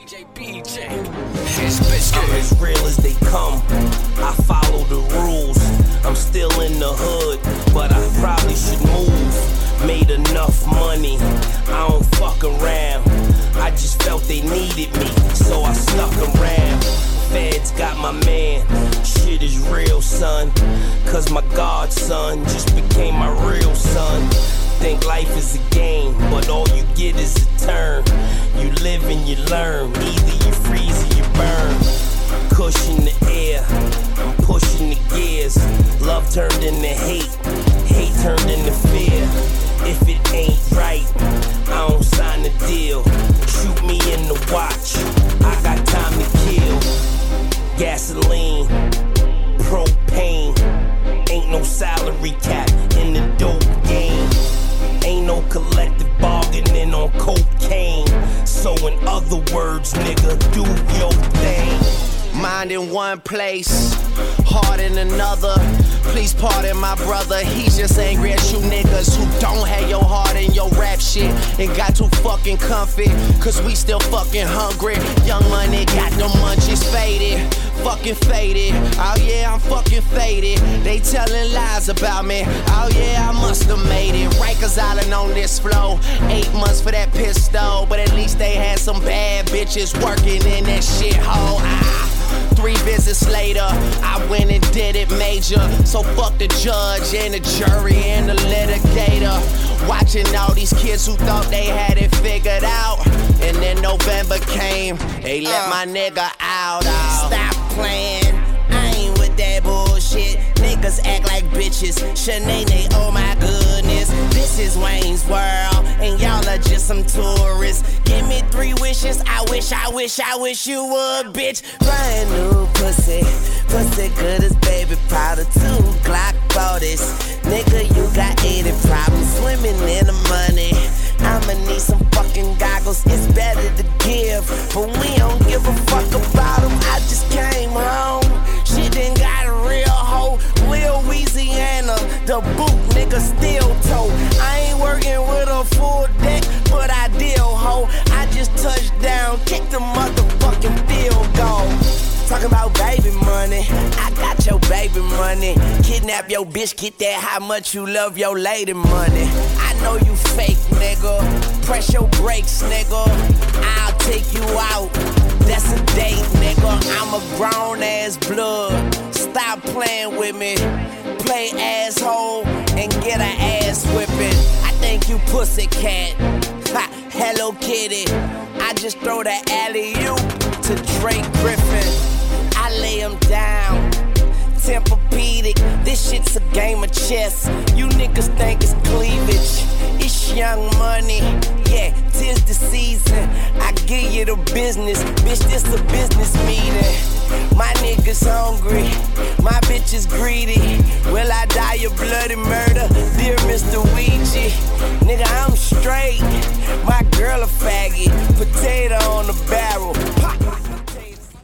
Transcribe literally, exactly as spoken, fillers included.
D J B J, his biscuit. I'm as real as they come. I follow the rules. I'm still in the hood, but I probably should move. Made enough money, I don't fuck around. I just felt they needed me, so I stuck around. Feds got my man, shit is real, son. Cause my godson just became my real son. Think life is a game, but all you get is a turn. You live and you learn, either you freeze or you burn. Cushion the air, I'm pushing the gears. Love turned into hate, hate turned into fear. If it ain't right, I don't sign the deal. Shoot me in the watch, I got time to kill. Gasoline, propane, ain't no salary cap in the dope game. Ain't no collective bargaining on cocaine. So in other words, nigga, do your thing. Mind in one place, heart in another. Please pardon my brother, he's just angry at you niggas who don't have your heart in your rap shit and got too fucking comfy, cause we still fucking hungry. Young money got them munchies faded, fucking faded. Oh yeah, I'm fucking faded. They telling lies about me. Oh yeah, I must have made it. Rikers Island on this flow. Eight months for that pistol, but at least they had some bad bitches working in that shithole. Ah. Three visits later, I went and did it major. So fuck the judge and the jury and the litigator. Watching all these kids who thought they had it figured out. And then November came, they let uh, my nigga out, out. Stop playing, I ain't with that bullshit. Niggas act like bitches, Shanae, oh my goodness. This is Wayne's World, and y'all are just some tourists. Give me three wishes, I wish, I wish, I wish you would, bitch. Brand new pussy, pussy good as baby powder. Two Glock forties, nigga you got eighty problems. Swimming in the money, I'ma need some fucking goggles. It's better to give, but we don't give a fuck about them. I just came home, shit done got a real hoe. Lil Louisiana, the boot nigga still toe. I ain't working with a full deck, but I deal ho. I just touched down, kicked the motherfucking field goal. Talking about baby money, I got your baby money. Kidnap your bitch, get that how much you love your lady money. I know you fake, nigga. Press your brakes, nigga. I'll take you out. That's a date, nigga. I'm a grown ass blood. Stop playing with me. Play asshole and get an ass whipping. I think you pussycat. Ha, Hello Kitty. I just throw the alley-oop to Drake Griffin. I lay him down, Tempur-Pedic. This shit's a game of chess. You niggas think it's cleavage. It's young money, yeah, tis the season. I give you the business, bitch, this a business meeting. My niggas hungry, my bitch is greedy. Will I die a bloody murder?